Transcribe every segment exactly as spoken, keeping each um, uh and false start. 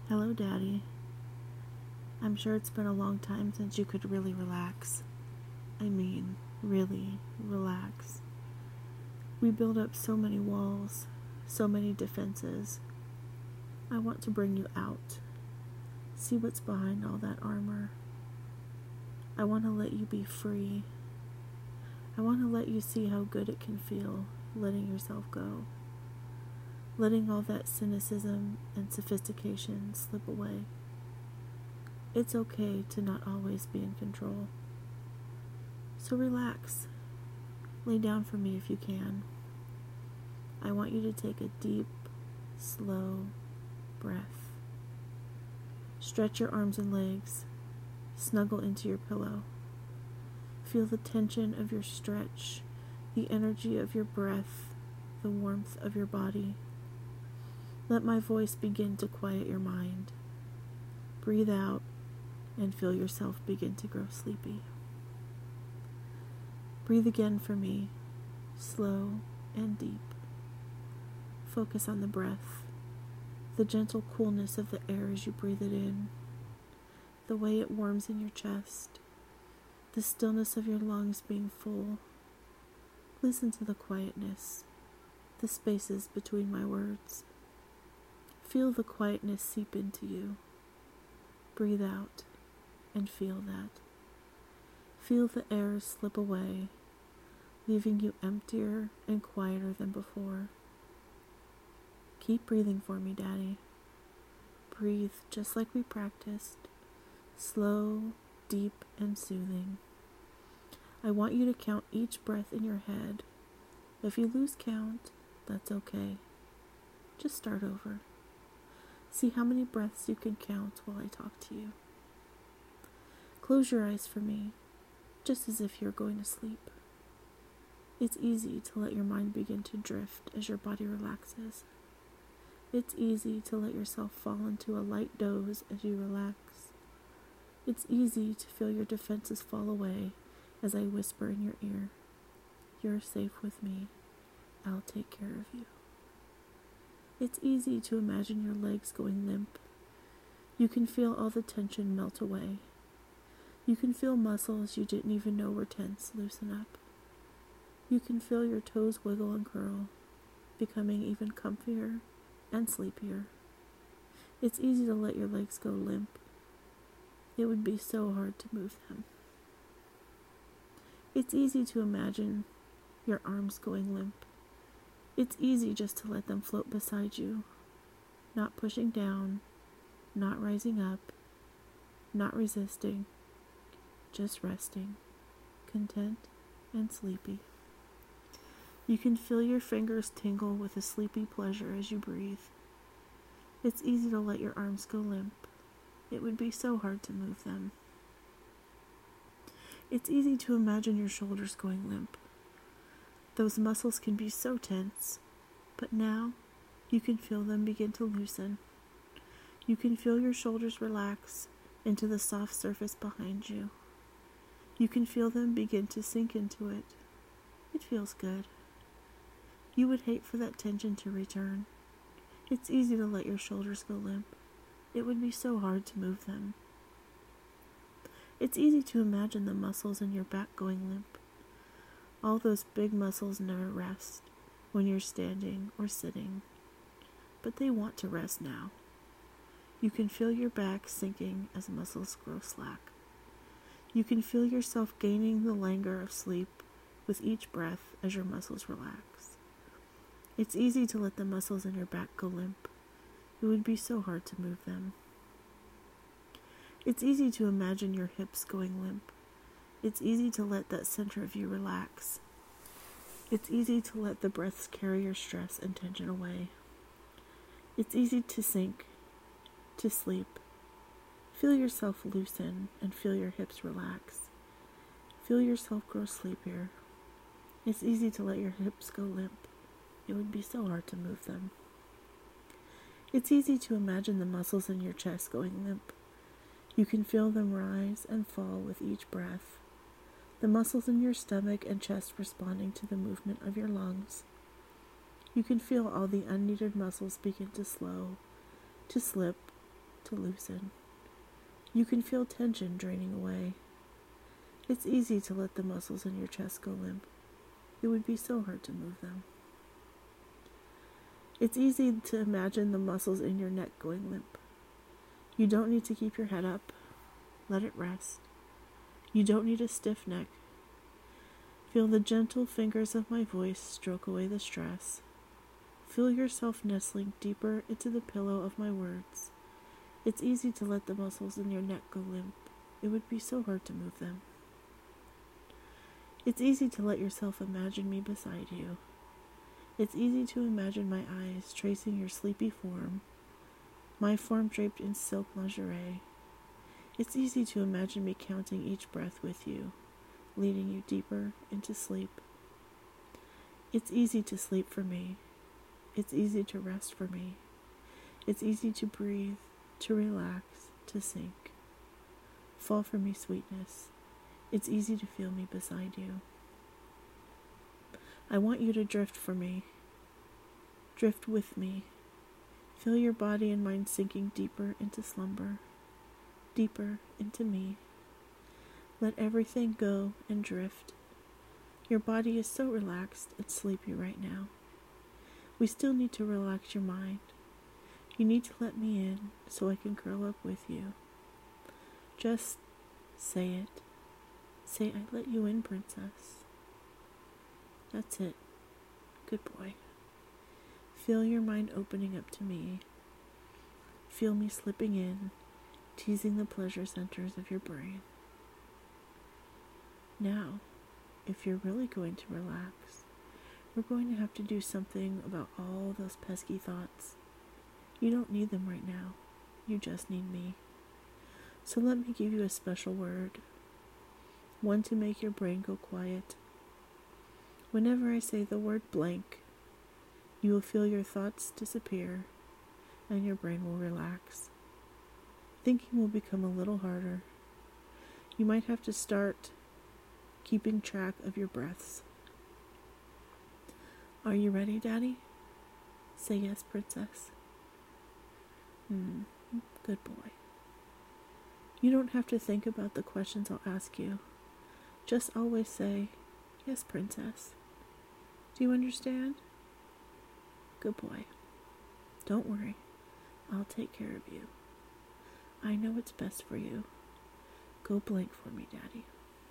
Hello, Daddy. I'm sure it's been a long time since you could really relax. I mean, really relax. We build up so many walls, so many defenses. I want to bring you out. See what's behind all that armor. I want to let you be free. I want to let you see how good it can feel letting yourself go. Letting all that cynicism and sophistication slip away. It's okay to not always be in control. So relax. Lay down for me if you can. I want you to take a deep, slow breath. Stretch your arms and legs. Snuggle into your pillow. Feel the tension of your stretch, the energy of your breath, the warmth of your body. Let my voice begin to quiet your mind. Breathe out and feel yourself begin to grow sleepy. Breathe again for me, slow and deep. Focus on the breath, the gentle coolness of the air as you breathe it in, the way it warms in your chest, the stillness of your lungs being full. Listen to the quietness, the spaces between my words. Feel the quietness seep into you. Breathe out and feel that. Feel the air slip away, leaving you emptier and quieter than before. Keep breathing for me, Daddy. Breathe just like we practiced. Slow, deep, and soothing. I want you to count each breath in your head. If you lose count, that's okay. Just start over. See how many breaths you can count while I talk to you. Close your eyes for me, just as if you're going to sleep. It's easy to let your mind begin to drift as your body relaxes. It's easy to let yourself fall into a light doze as you relax. It's easy to feel your defenses fall away as I whisper in your ear, "You're safe with me. I'll take care of you." It's easy to imagine your legs going limp. You can feel all the tension melt away. You can feel muscles you didn't even know were tense loosen up. You can feel your toes wiggle and curl, becoming even comfier and sleepier. It's easy to let your legs go limp. It would be so hard to move them. It's easy to imagine your arms going limp. It's easy just to let them float beside you, not pushing down, not rising up, not resisting, just resting, content and sleepy. You can feel your fingers tingle with a sleepy pleasure as you breathe. It's easy to let your arms go limp. It would be so hard to move them. It's easy to imagine your shoulders going limp. Those muscles can be so tense, but now you can feel them begin to loosen. You can feel your shoulders relax into the soft surface behind you. You can feel them begin to sink into it. It feels good. You would hate for that tension to return. It's easy to let your shoulders go limp. It would be so hard to move them. It's easy to imagine the muscles in your back going limp. All those big muscles never rest when you're standing or sitting, but they want to rest now. You can feel your back sinking as muscles grow slack. You can feel yourself gaining the languor of sleep with each breath as your muscles relax. It's easy to let the muscles in your back go limp. It would be so hard to move them. It's easy to imagine your hips going limp. It's easy to let that center of you relax. It's easy to let the breaths carry your stress and tension away. It's easy to sink, to sleep. Feel yourself loosen and feel your hips relax. Feel yourself grow sleepier. It's easy to let your hips go limp. It would be so hard to move them. It's easy to imagine the muscles in your chest going limp. You can feel them rise and fall with each breath. The muscles in your stomach and chest responding to the movement of your lungs. You can feel all the unneeded muscles begin to slow, to slip, to loosen. You can feel tension draining away. It's easy to let the muscles in your chest go limp. It would be so hard to move them. It's easy to imagine the muscles in your neck going limp. You don't need to keep your head up. Let it rest. You don't need a stiff neck. Feel the gentle fingers of my voice stroke away the stress. Feel yourself nestling deeper into the pillow of my words. It's easy to let the muscles in your neck go limp. It would be so hard to move them. It's easy to let yourself imagine me beside you. It's easy to imagine my eyes tracing your sleepy form, my form draped in silk lingerie. It's easy to imagine me counting each breath with you, leading you deeper into sleep. It's easy to sleep for me. It's easy to rest for me. It's easy to breathe, to relax, to sink. Fall for me, sweetness. It's easy to feel me beside you. I want you to drift for me. Drift with me. Feel your body and mind sinking deeper into slumber, deeper into me. Let everything go and drift. Your body is so relaxed and sleepy right now. We still need to relax your mind. You need to let me in so I can curl up with you. Just say it. Say, I let you in, princess. That's it. Good boy. Feel your mind opening up to me. Feel me slipping in, teasing the pleasure centers of your brain. Now, if you're really going to relax, we're going to have to do something about all those pesky thoughts. You don't need them right now. You just need me. So let me give you a special word. One to make your brain go quiet. Whenever I say the word blank, you will feel your thoughts disappear and your brain will relax. Thinking will become a little harder. You might have to start keeping track of your breaths. Are you ready, Daddy? Say yes, princess. Hmm, good boy. You don't have to think about the questions I'll ask you. Just always say, yes, princess. Do you understand? Good boy. Don't worry. I'll take care of you. I know what's best for you. Go blank for me, Daddy.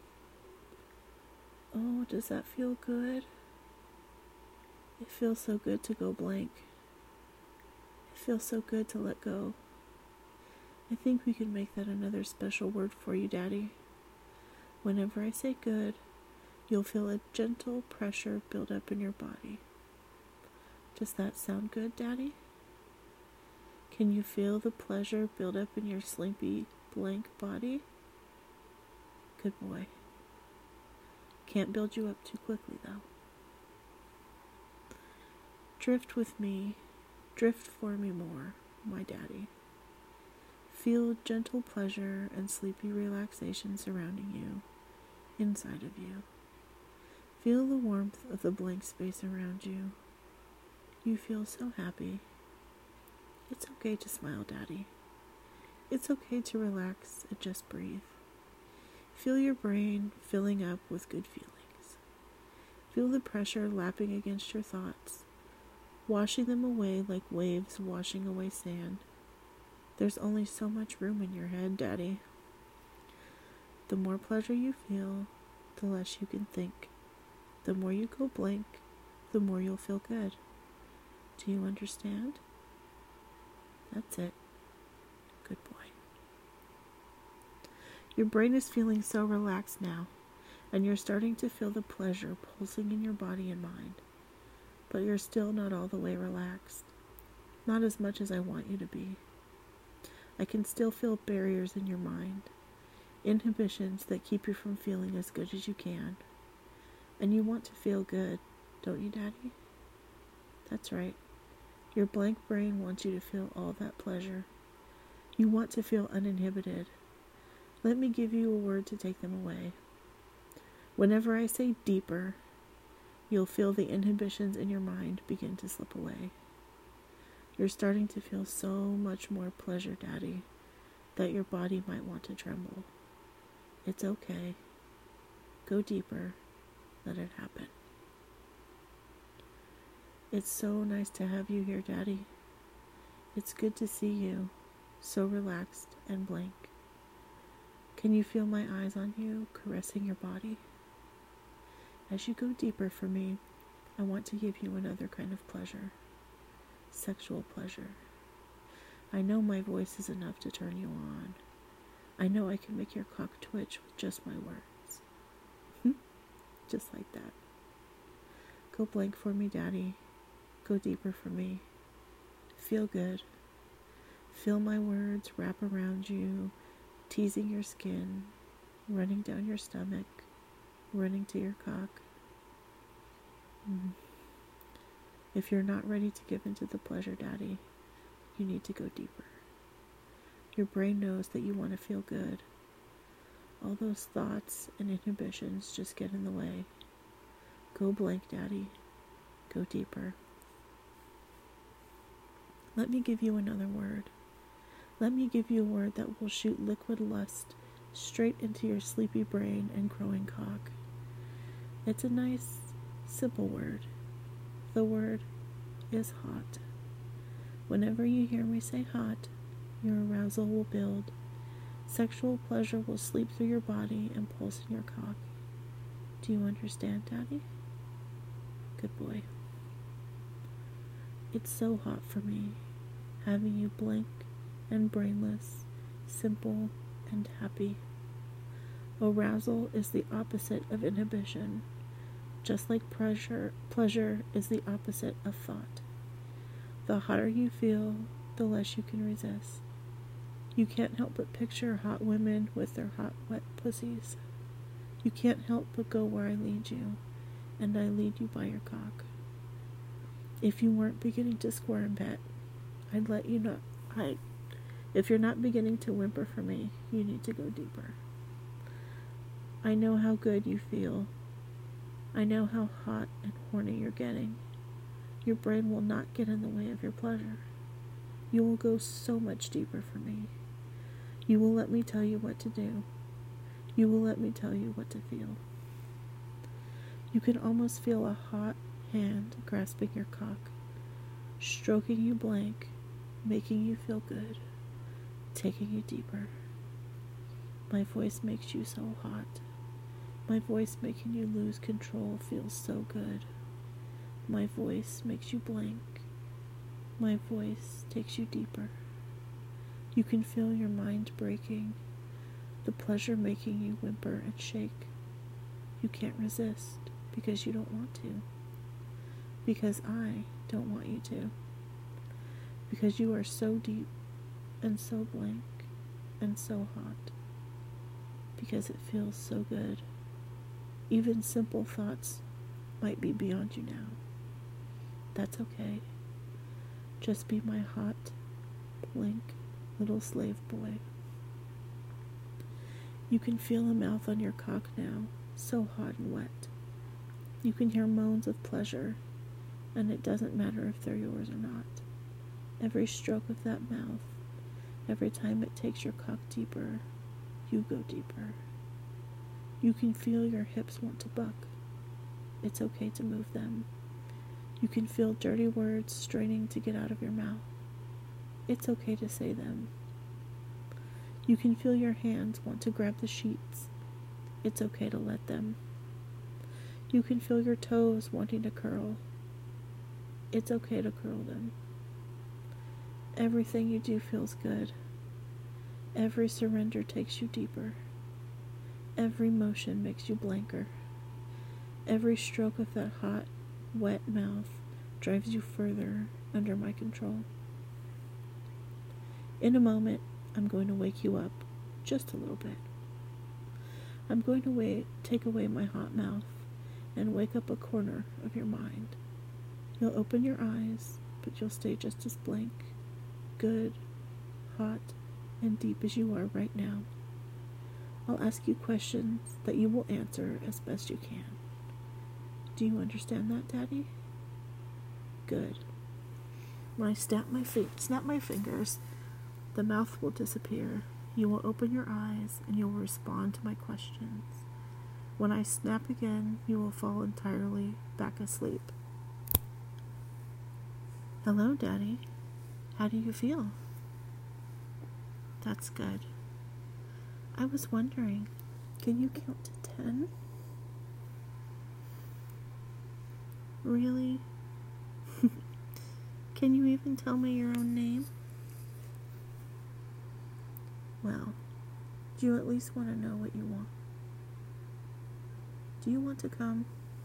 Oh, does that feel good? It feels so good to go blank. It feels so good to let go. I think we can make that another special word for you, Daddy. Whenever I say good, you'll feel a gentle pressure build up in your body. Does that sound good, Daddy? Can you feel the pleasure build up in your sleepy, blank body? Good boy. Can't build you up too quickly, though. Drift with me. Drift for me more, my Daddy. Feel gentle pleasure and sleepy relaxation surrounding you, inside of you. Feel the warmth of the blank space around you. You feel so happy. It's okay to smile, Daddy. It's okay to relax and just breathe. Feel your brain filling up with good feelings. Feel the pressure lapping against your thoughts, washing them away like waves washing away sand. There's only so much room in your head, Daddy. The more pleasure you feel, the less you can think. The more you go blank, the more you'll feel good. Do you understand? That's it. Good boy. Your brain is feeling so relaxed now, and you're starting to feel the pleasure pulsing in your body and mind. But you're still not all the way relaxed. Not as much as I want you to be. I can still feel barriers in your mind, inhibitions that keep you from feeling as good as you can. And you want to feel good, don't you, Daddy? That's right. Your blank brain wants you to feel all that pleasure. You want to feel uninhibited. Let me give you a word to take them away. Whenever I say deeper, you'll feel the inhibitions in your mind begin to slip away. You're starting to feel so much more pleasure, Daddy, that your body might want to tremble. It's okay. Go deeper. Let it happen. It's so nice to have you here, Daddy. It's good to see you, so relaxed and blank. Can you feel my eyes on you, caressing your body? As you go deeper for me, I want to give you another kind of pleasure. Sexual pleasure. I know my voice is enough to turn you on. I know I can make your cock twitch with just my words. Just like that. Go blank for me, Daddy. Go deeper for me. Feel good. Feel my words wrap around you, teasing your skin, running down your stomach, running to your cock. Mm. If you're not ready to give into the pleasure, Daddy, you need to go deeper. Your brain knows that you want to feel good. All those thoughts and inhibitions just get in the way. Go blank, Daddy. Go deeper. Let me give you another word. Let me give you a word that will shoot liquid lust straight into your sleepy brain and growing cock. It's a nice, simple word. The word is hot. Whenever you hear me say hot, your arousal will build. Sexual pleasure will sleep through your body and pulse in your cock. Do you understand, Daddy? Good boy. It's so hot for me, having you blank and brainless, simple and happy. Arousal is the opposite of inhibition, just like pleasure, pleasure is the opposite of thought. The hotter you feel, the less you can resist. You can't help but picture hot women with their hot, wet pussies. You can't help but go where I lead you, and I lead you by your cock. If you weren't beginning to squirm, bet, I'd let you know. I, if you're not beginning to whimper for me, you need to go deeper. I know how good you feel. I know how hot and horny you're getting. Your brain will not get in the way of your pleasure. You will go so much deeper for me. You will let me tell you what to do. You will let me tell you what to feel. You can almost feel a hot hand grasping your cock, stroking you blank, making you feel good, taking you deeper. My voice makes you so hot. My voice making you lose control feels so good. My voice makes you blank. My voice takes you deeper. You can feel your mind breaking, the pleasure making you whimper and shake. You can't resist because you don't want to. Because I don't want you to. Because you are so deep and so blank and so hot. Because it feels so good. Even simple thoughts might be beyond you now. That's okay. Just be my hot, blank, little slave boy. You can feel a mouth on your cock now, so hot and wet. You can hear moans of pleasure, and it doesn't matter if they're yours or not. Every stroke of that mouth, every time it takes your cock deeper, you go deeper. You can feel your hips want to buck. It's okay to move them. You can feel dirty words straining to get out of your mouth. It's okay to say them. You can feel your hands want to grab the sheets. It's okay to let them. You can feel your toes wanting to curl. It's okay to curl them. Everything you do feels good. Every surrender takes you deeper. Every motion makes you blanker. Every stroke of that hot, wet mouth drives you further under my control. In a moment, I'm going to wake you up just a little bit. I'm going to wait, take away my hot mouth and wake up a corner of your mind. You'll open your eyes, but you'll stay just as blank, good, hot, and deep as you are right now. I'll ask you questions that you will answer as best you can. Do you understand that, Daddy? Good. When I snap my fi- snap my fingers, the mouth will disappear. You will open your eyes and you will respond to my questions. When I snap again, you will fall entirely back asleep. Hello, Daddy. How do you feel? That's good. I was wondering, can you count to ten? Really? Can you even tell me your own name? Well, do you at least want to know what you want? Do you want to come?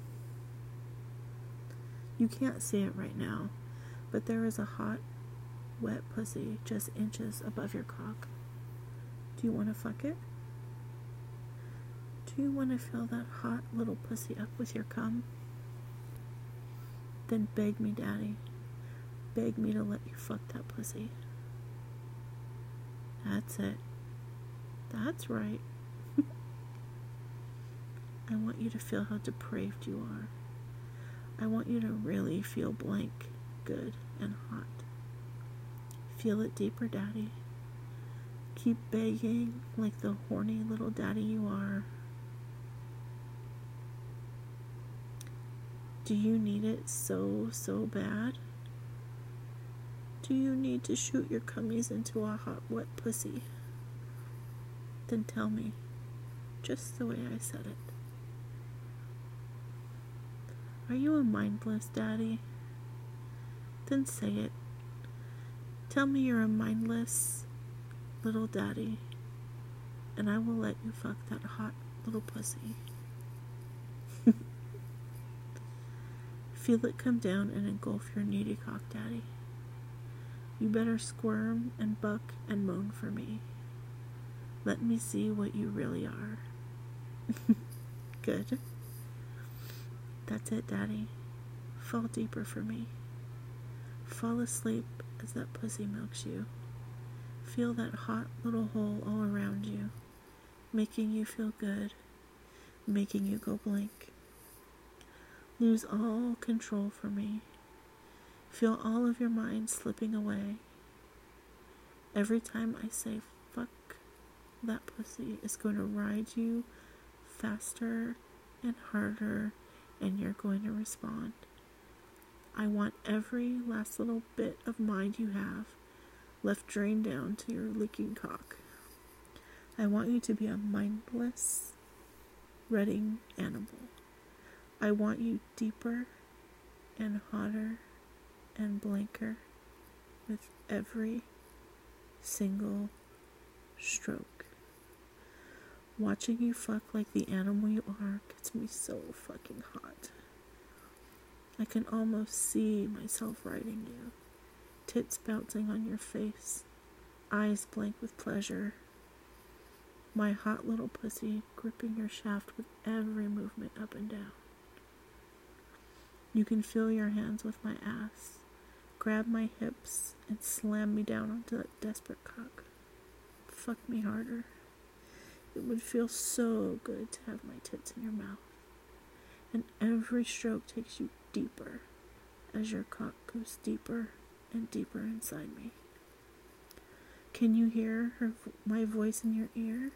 You can't see it right now, but there is a hot, wet pussy just inches above your cock. Do you want to fuck it? Do you want to fill that hot little pussy up with your cum? Then beg me, Daddy. Beg me to let you fuck that pussy. That's it. That's right. I want you to feel how depraved you are. I want you to really feel blank, good, and hot. Feel it deeper, Daddy. Keep begging like the horny little daddy you are. Do you need it so, so bad? Do you need to shoot your cummies into a hot, wet pussy? Then tell me, just the way I said it. Are you a mindless daddy? Then say it. Tell me you're a mindless little daddy, and I will let you fuck that hot little pussy. Feel it come down and engulf your needy cock, Daddy. You better squirm and buck and moan for me. Let me see what you really are. Good. That's it, Daddy. Fall deeper for me. Fall asleep as that pussy milks you. Feel that hot little hole all around you, making you feel good, making you go blank. Lose all control for me. Feel all of your mind slipping away. Every time I say fuck, that pussy is going to ride you faster and harder, and you're going to respond. I want every last little bit of mind you have left drained down to your leaking cock. I want you to be a mindless, redding animal. I want you deeper and hotter and blanker with every single stroke. Watching you fuck like the animal you are gets me so fucking hot. I can almost see myself riding you, tits bouncing on your face, eyes blank with pleasure, my hot little pussy gripping your shaft with every movement up and down. You can feel your hands with my ass, grab my hips, and slam me down onto that desperate cock. Fuck me harder. It would feel so good to have my tits in your mouth. And every stroke takes you deeper as your cock goes deeper and deeper inside me. Can you hear her, my voice in your ear?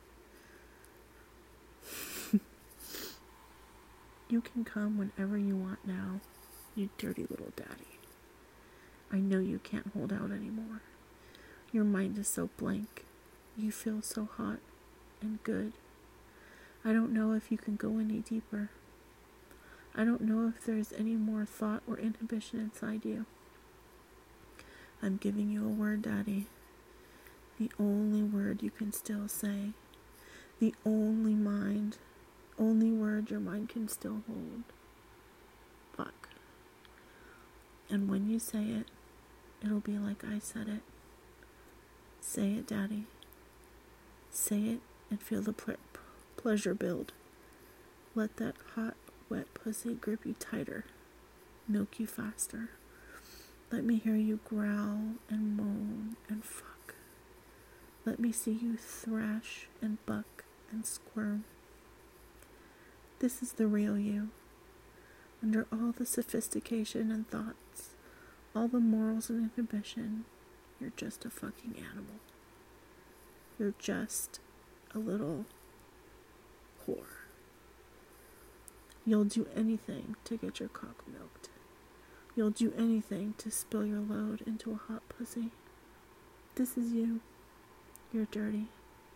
You can come whenever you want now, you dirty little daddy. I know you can't hold out anymore. Your mind is so blank. You feel so hot and good. I don't know if you can go any deeper. I don't know if there's any more thought or inhibition inside you. I'm giving you a word, Daddy. The only word you can still say. The only mind, only word your mind can still hold. Fuck. And when you say it, it'll be like I said it. Say it, Daddy. Say it and feel the ple- pleasure build. Let that hot, wet pussy grip you tighter, milk you faster. Let me hear you growl and moan and fuck. Let me see you thrash and buck and squirm. This is the real you. Under all the sophistication and thoughts, all the morals and inhibition. You're just a fucking animal. You're just a little whore. You'll do anything to get your cock milked. You'll do anything to spill your load into a hot pussy. This is you. You're dirty.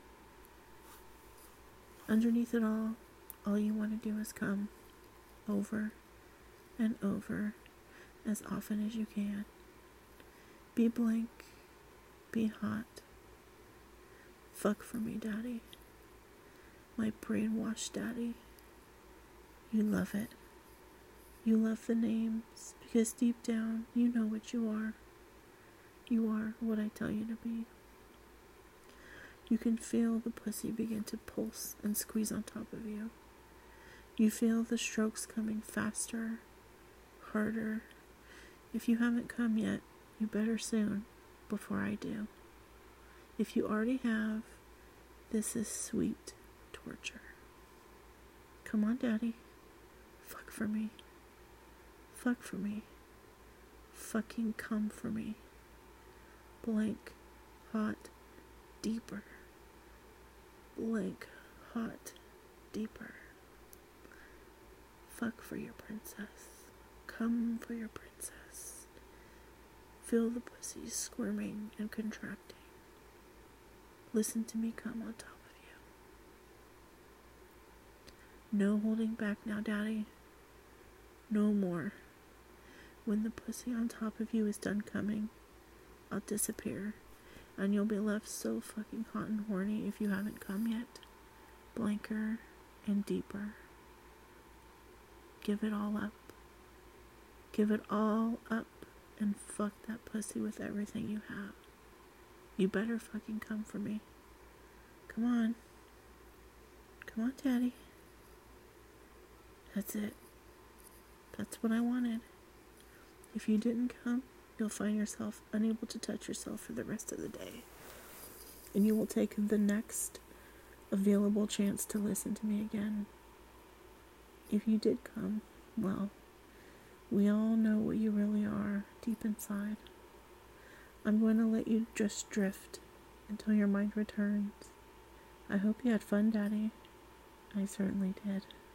Underneath it all, all you want to do is come over and over as often as you can. Be blank. Be hot. Fuck for me, daddy. My brainwashed daddy. You love it. You love the names because deep down you know what you are. You are what I tell you to be. You can feel the pussy begin to pulse and squeeze on top of you. You feel the strokes coming faster, harder. If you haven't come yet, you better soon, before I do. If you already have, this is sweet torture. Come on, daddy. Fuck for me. Fuck for me. Fucking come for me. Blank, hot, deeper. Blank, hot, deeper. Fuck for your princess. Come for your princess. Feel the pussy squirming and contracting. Listen to me come on top of you. No holding back now, daddy. No more. When the pussy on top of you is done coming, I'll disappear, and you'll be left so fucking hot and horny if you haven't come yet. Blanker and deeper. Give it all up. Give it all up and fuck that pussy with everything you have. You better fucking come for me. Come on. Come on, daddy. That's it. That's what I wanted. If you didn't come, you'll find yourself unable to touch yourself for the rest of the day. And you will take the next available chance to listen to me again. If you did come, well, we all know what you really are deep inside. I'm going to let you just drift until your mind returns. I hope you had fun, Daddy. I certainly did.